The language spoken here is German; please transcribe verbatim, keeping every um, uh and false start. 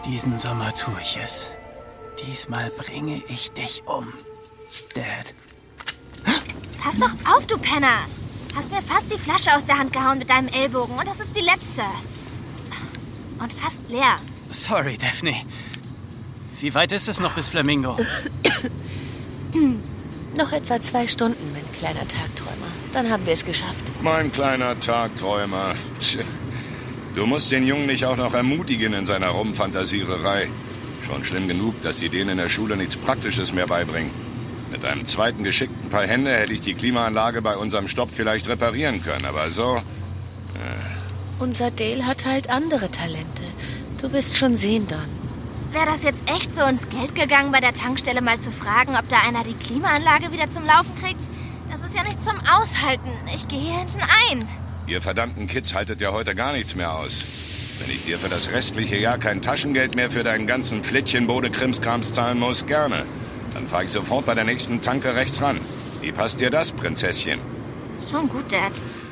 Diesen Sommer tue ich es. Diesmal bringe ich dich um, Dad. Pass doch auf, du Penner! Hast mir fast die Flasche aus der Hand gehauen mit deinem Ellbogen und das ist die letzte. Und fast leer. Sorry, Daphne. Wie weit ist es noch bis Flamingo? Noch etwa zwei Stunden, mein kleiner Tagträumer. Dann haben wir es geschafft. Mein kleiner Tagträumer. Du musst den Jungen nicht auch noch ermutigen in seiner Rumfantasiererei. Schon schlimm genug, dass sie denen in der Schule nichts Praktisches mehr beibringen. Mit einem zweiten geschickten Paar Hände hätte ich die Klimaanlage bei unserem Stopp vielleicht reparieren können, aber so... Äh. Unser Dale hat halt andere Talente. Du wirst schon sehen, Don. Wäre das jetzt echt so ins Geld gegangen, bei der Tankstelle mal zu fragen, ob da einer die Klimaanlage wieder zum Laufen kriegt? Das ist ja nicht zum Aushalten. Ich gehe hier hinten ein. Ihr verdammten Kids haltet ja heute gar nichts mehr aus. Wenn ich dir für das restliche Jahr kein Taschengeld mehr für deinen ganzen Flittchen-Bode-Krimskrams zahlen muss, gerne. Dann fahre ich sofort bei der nächsten Tanke rechts ran. Wie passt dir das, Prinzesschen? Schon gut, Dad.